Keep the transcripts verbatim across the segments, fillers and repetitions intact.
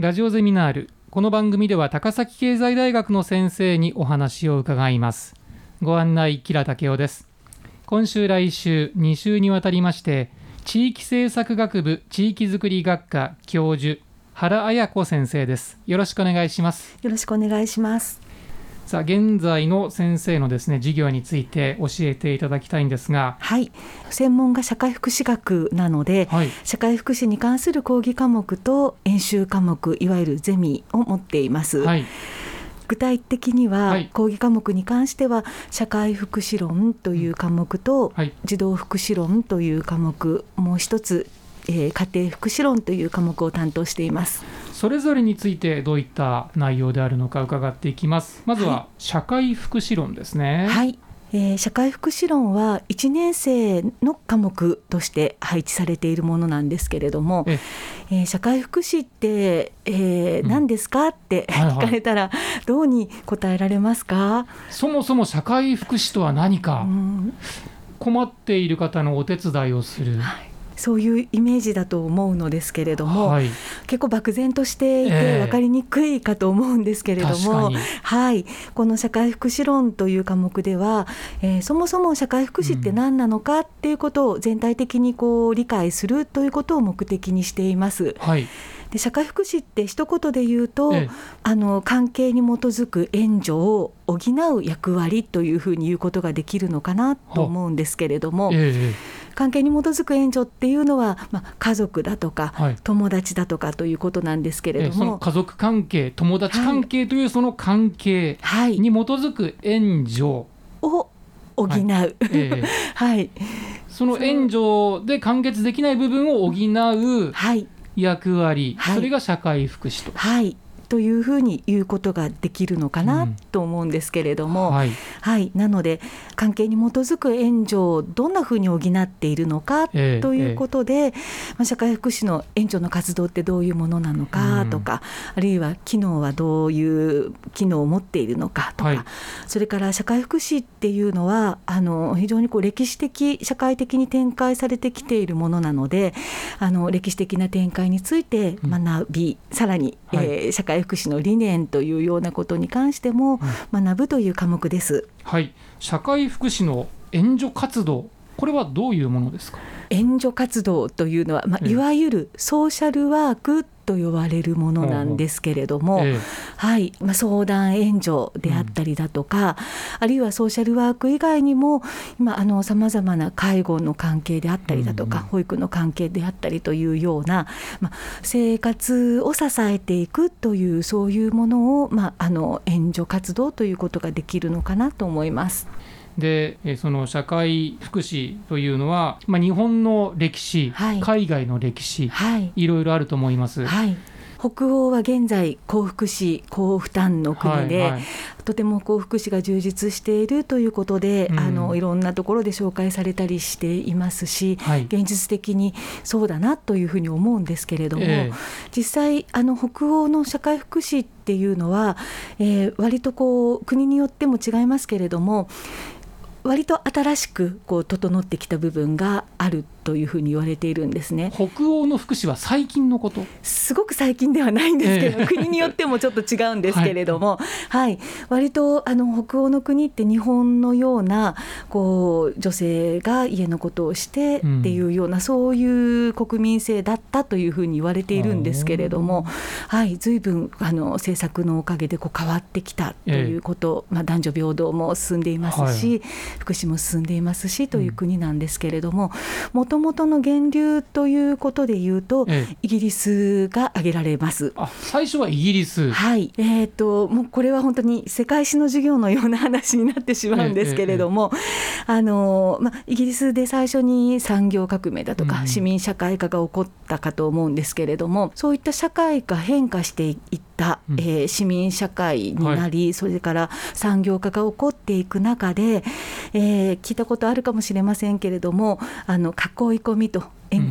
ラジオゼミナール。この番組では高崎経済大学の先生にお話を伺います。ご案内、吉良武夫です。今週来週に週にわたりまして、地域政策学部地域づくり学科教授原綾子先生です。よろしくお願いします。 よろしくお願いします。 さあ、現在の先生のですね、授業について教えていただきたいんですが。 はい、専門が社会福祉学なので、はい、社会福祉に関する講義科目と演習科目、いわゆるゼミを持っています。はい、具体的には、はい、講義科目に関しては社会福祉論という科目と、はい、児童福祉論という科目、もう一つ、えー、家庭福祉論という科目を担当しています。 それぞれについてどういった内容であるのか伺っていきます。まずは社会福祉論ですね。 はい、えー、社会福祉論はいちねん生の科目として配置されているものなんですけれども、ええー、社会福祉って、えーうん、何ですかって聞かれたらどうに答えられますか？はいはい、 そもそも社会福祉とは何か、うん、困っている方のお手伝いをする、はい、 そういうイメージだと思うのですけれども、はい、結構漠然としていて分かりにくいかと思うんですけれども、えーはい、この社会福祉論という科目では、えー、そもそも社会福祉って何なのかっていうことを全体的にこう理解するということを目的にしています。はい、で社会福祉って一言で言うと、ええ、あの関係に基づく援助を補う役割というふうに言うことができるのかなと思うんですけれども、ええ、関係に基づく援助っていうのは、まあ、家族だとか、はい、友達だとかということなんですけれども、 ええ、その家族関係、友達関係というその関係に基づく援助を補う、はいええはい、 その援助で完結できない部分を補う、はい役割、はい、それが社会福祉と、 はい、というふうに言うことができるのかなと思うんですけれども、うんはいはい、なので関係に基づく援助をどんなふうに補っているのかということで、えーえーまあ、社会福祉の援助の活動ってどういうものなのかとか、うん、あるいは機能はどういう機能を持っているのかとか、はい、それから社会福祉っていうのはあの非常にこう歴史的社会的に展開されてきているものなので、あの歴史的な展開について学び、うん、さらに、はいえー、社会福祉の理念というようなことに関しても学ぶという科目です。 はい、社会福祉の援助活動、これはどういうものですか？ 援助活動というのは、まあ、いわゆるソーシャルワークと呼ばれるものなんですけれども、ええはいまあ、相談援助であったりだとか、うん、あるいはソーシャルワーク以外にも今あのさまざまな介護の関係であったりだとか、うんうん、保育の関係であったりというような、まあ、生活を支えていくというそういうものを、まあ、あの援助活動ということができるのかなと思います。 でその社会福祉というのは、まあ、日本の歴史、はい、海外の歴史、はい、いろいろあると思います。はい、 北欧は現在高福祉高負担の国で、はいはい、とても高福祉が充実しているということで、うん、あのいろんなところで紹介されたりしていますし、はい、現実的にそうだなというふうに思うんですけれども、えー、実際あの北欧の社会福祉っていうのは、えー、割とこう国によっても違いますけれども、割と新しくこう整ってきた部分があるというふうに言われているんですね。 北欧の福祉は最近のこと？ すごく最近ではないんですけど、えー、国によってもちょっと違うんですけれども、はいはい、割とあの北欧の国って日本のようなこう女性が家のことをしてっていうような、うん、そういう国民性だったというふうに言われているんですけれども、はい、随分あの政策のおかげでこう変わってきたということ、えーまあ、男女平等も進んでいますし、はい、福祉も進んでいますしという国なんですけれども、もともとの源流ということでいうと、ええ、イギリスが挙げられます。 あ、最初はイギリス。 はい、えーと、もうこれは本当に世界史の授業のような話になってしまうんですけれども、ええええ、あのま、イギリスで最初に産業革命だとか、うん、市民社会化が起こったかと思うんですけれども、そういった社会が変化していった、うんえー、市民社会になり、はい、それから産業化が起こっていく中で、えー、聞いたことあるかもしれませんけれども、あの囲い込みとエン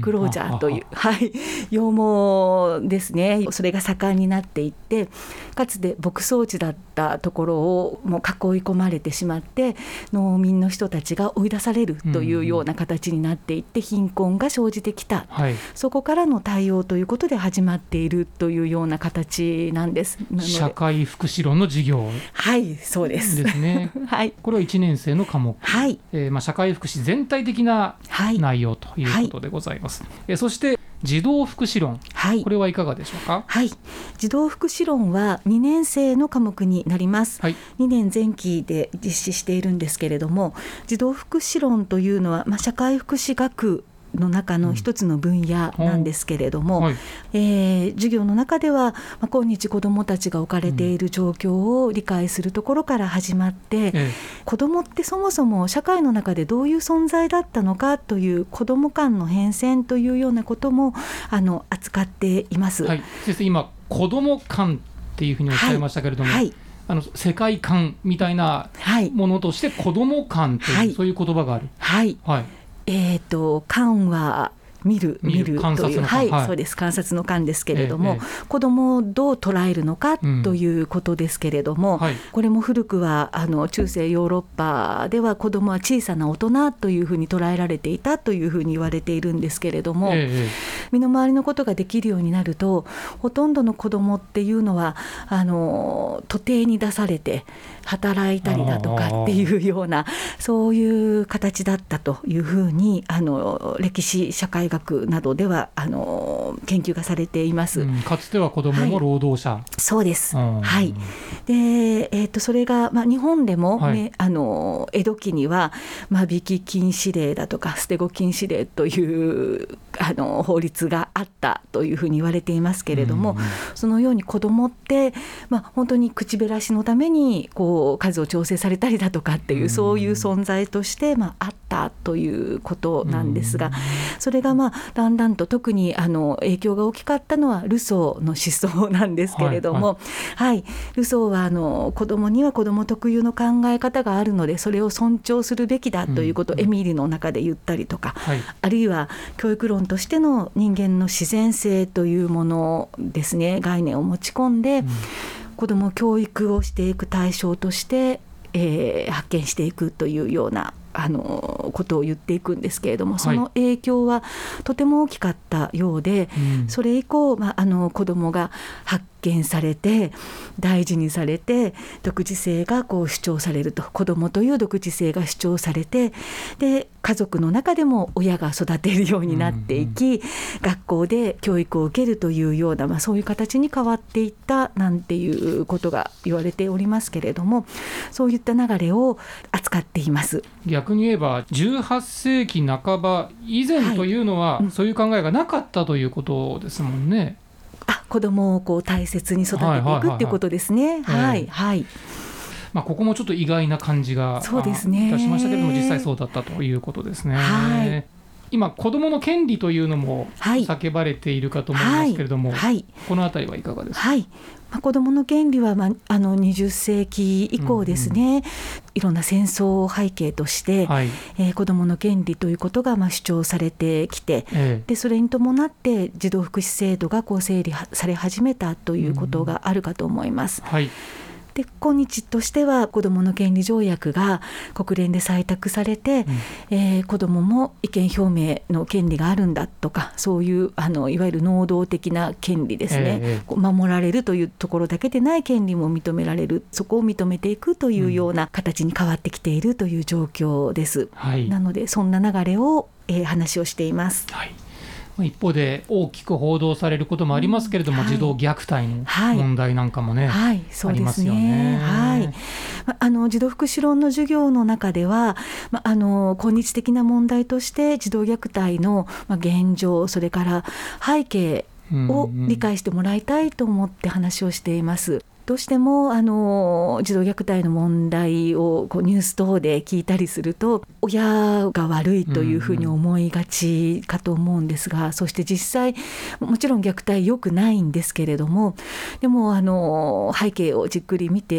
ンクロージャーという、はい、羊毛ですね。それが盛んになっていって、かつて牧草地だったところをもう囲い込まれてしまって、農民の人たちが追い出されるというような形になっていって、貧困が生じてきた、はい、そこからの対応ということで始まっているというような形なんです。なので社会福祉論の授業、 はいそうですですねはい、これはいちねん生の科目、はいえーまあ、社会福祉全体的な内容ということでございます、はいえー、そして児童福祉論、はい、これはいかがでしょうか。 はい、児童福祉論はにねん生の科目になります、はい、にねん前期で実施しているんですけれども、児童福祉論というのは、まあ、社会福祉学の中の一つの分野なんですけれども、うんはいえー、授業の中では、まあ、今日子どもたちが置かれている状況を理解するところから始まって、うんええ、子どもってそもそも社会の中でどういう存在だったのかという子ども間の変遷というようなこともあの扱っています、 はい、先生今子ども間っていうふうにおっしゃいましたけれども、はいはいあの世界観みたいなものとして子ども間という、はい、そういう言葉がある。 はい、はいえーと、観は見る見るという、はいはい、そうです、観察の観ですけれども、ええ、子どもをどう捉えるのかということですけれども、うんはい、これも古くはあの中世ヨーロッパでは子どもは小さな大人というふうに捉えられていたというふうに言われているんですけれども、え、身の回りのことができるようになると、ほとんどの子どもっていうのはあの徒弟に出されて働いたりだとかっていうような、そういう形だったというふうにあの歴史社会学などではあの研究がされています、うん、 かつては子どもも労働者、はい、 そうです、はいでえー、とそれが、まあ、日本でも、ねはい、あの江戸期には間引き禁止令だとか捨て子禁止令というあの法律があったというふうに言われていますけれども、うん、そのように子どもって、まあ、本当に口減らしのためにこう数を調整されたりだとかっていう、うん、そういう存在として、まあ、あったということなんですが、うん、それが、まあ、だんだんと特にあの影響が大きかったのはルソーの思想なんですけれども、はいはい、ルソーはあの子どもには子ども特有の考え方があるので、それを尊重するべきだということをエミリの中で言ったりとか、はい、あるいは教育論としての人間の自然性というものですね、概念を持ち込んで、うん、子ども教育をしていく対象として、えー、発見していくというようなあのことを言っていくんですけれども、その影響はとても大きかったようで、はい、それ以降、まあ、あの子どもが発見されて大事にされて独自性がこう主張されると、子どもという独自性が主張されて、で家族の中でも親が育てるようになっていき、うんうん、学校で教育を受けるというような、まあ、そういう形に変わっていったなんていうことが言われておりますけれども、そういった流れを扱っています。 逆に言えばじゅうはっせいきなかば以前というのは、はいうん、そういう考えがなかったということですもんね。 あ、子どもをこう大切に育てていくっていうことですね。はいはい、 まあ、ここもちょっと意外な感じがそうですねいたしましたけれども、実際そうだったということですね。はい、今子どもの権利というのも叫ばれているかと思いますけれども、はいはい、このあたりはいかがですか。 はいまあ、子どもの権利は、まあ、あのにじゅっせいき以降ですね、うんうん、いろんな戦争を背景として、はいえー、子どもの権利ということがまあ主張されてきて、ええ、でそれに伴って児童福祉制度がこう整理され始めたということがあるかと思います。うんはいで今日としては子どもの権利条約が国連で採択されて、うんえー、子どもも意見表明の権利があるんだとか、そういうあのいわゆる能動的な権利ですね、えー、守られるというところだけでない権利も認められる、そこを認めていくというような形に変わってきているという状況です、はい、なのでそんな流れを、えー、話をしています、はい一方で大きく報道されることもありますけれども、うんはい、児童虐待の問題なんかもね、はいはい、ありますよね。 はい、あの児童福祉論の授業の中では、ま、あの今日的な問題として児童虐待の現状、それから背景を理解してもらいたいと思って話をしています。うんうんどうしてもあの児童虐待の問題をこうニュース等で聞いたりすると、親が悪いというふうに思いがちかと思うんですが、うんうん、そして実際もちろん虐待良くないんですけれども、でもあの背景をじっくり見て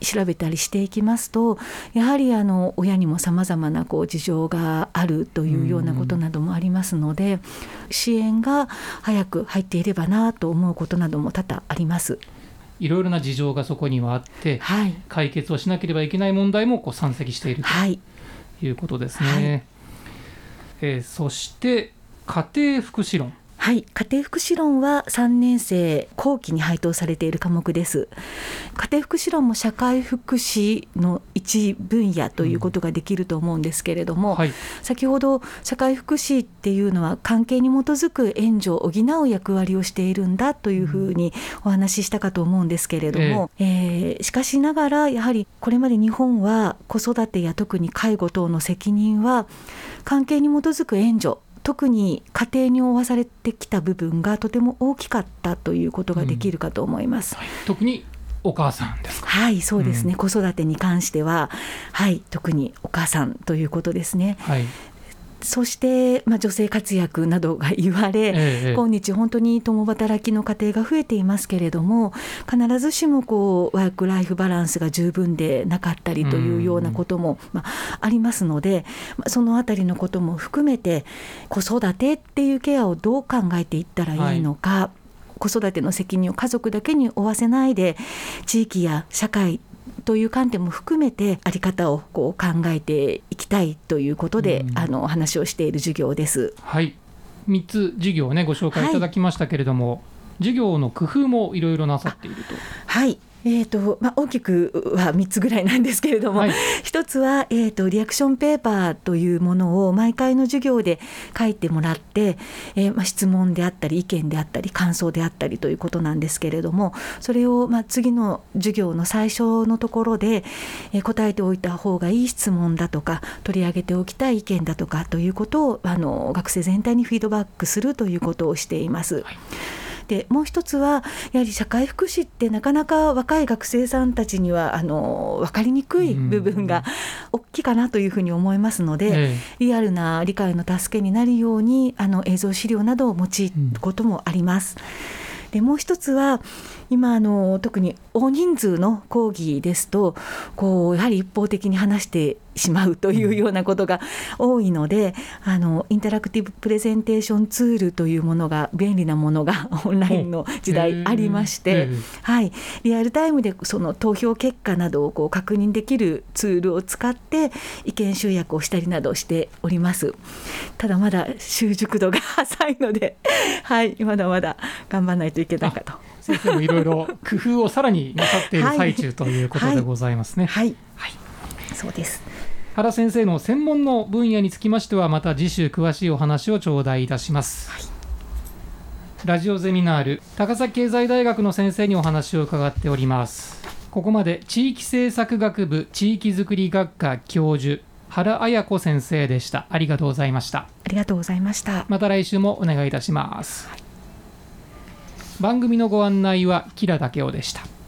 調べたりしていきますと、やはりあの親にもさまざまなこう事情があるというようなことなどもありますので、支援が早く入っていればなと思うことなども多々あります。 いろいろな事情がそこにはあって、はい、解決をしなければいけない問題もこう山積しているということですね、はいはい。えー、そして家庭福祉論。 はい、家庭福祉論はさんねん生後期に配当されている科目です。家庭福祉論も社会福祉の一分野ということができると思うんですけれども、うんはい、先ほど社会福祉っていうのは関係に基づく援助を補う役割をしているんだというふうにお話ししたかと思うんですけれども、えーえー、しかしながらやはりこれまで日本は子育てや特に介護等の責任は関係に基づく援助、特に家庭に負わされてきた部分がとても大きかったということができるかと思います、 うんはい、特にお母さんですか。 はいそうですね、うん、子育てに関しては、はい、特にお母さんということですね、はい。そして、まあ、女性活躍などが言われ、ええ、今日本当に共働きの家庭が増えていますけれども、必ずしもこうワークライフバランスが十分でなかったりというようなことも、まあ、ありますので、まあ、そのあたりのことも含めて子育てっていうケアをどう考えていったらいいのか、はい、子育ての責任を家族だけに負わせないで地域や社会という観点も含めて在り方をこう考えていきたいということで、うん、あの話をしている授業です。 はい、みっつ授業を、ね、ご紹介いただきましたけれども、はい、授業の工夫もいろいろなさっていると。 はい、えーとまあ、大きくはみっつぐらいなんですけれども、はい、ひとつは、えーと、リアクションペーパーというものを毎回の授業で書いてもらって、えーまあ、質問であったり意見であったり感想であったりということなんですけれども、それを、まあ、次の授業の最初のところで、えー、答えておいた方がいい質問だとか取り上げておきたい意見だとかということをあの学生全体にフィードバックするということをしています。はい。でもう一つはやはり社会福祉ってなかなか若い学生さんたちにはあの分かりにくい部分が大きいかなというふうに思いますので、ええ、リアルな理解の助けになるようにあの映像資料などを用いることもあります。でもう一つは今あの特に大人数の講義ですとこうやはり一方的に話してしまうというようなことが多いので、あのインタラクティブプレゼンテーションツールというものが便利なものがオンラインの時代ありまして、はい、リアルタイムでその投票結果などをこう確認できるツールを使って意見集約をしたりなどしております。ただまだ習熟度が浅いので、はい、まだまだ頑張らないといけないかと。 先生もいろいろ工夫をさらになさっている最中ということでございますね。 はい、はいはい、そうです。 原先生の専門の分野につきましてはまた次週詳しいお話を頂戴いたします、はい。ラジオゼミナール高崎経済大学の先生にお話を伺っております。ここまで地域政策学部地域づくり学科教授原綾子先生でした。ありがとうございました。 ありがとうございました。 また来週もお願いいたします、はい。番組のご案内は吉良武雄でした。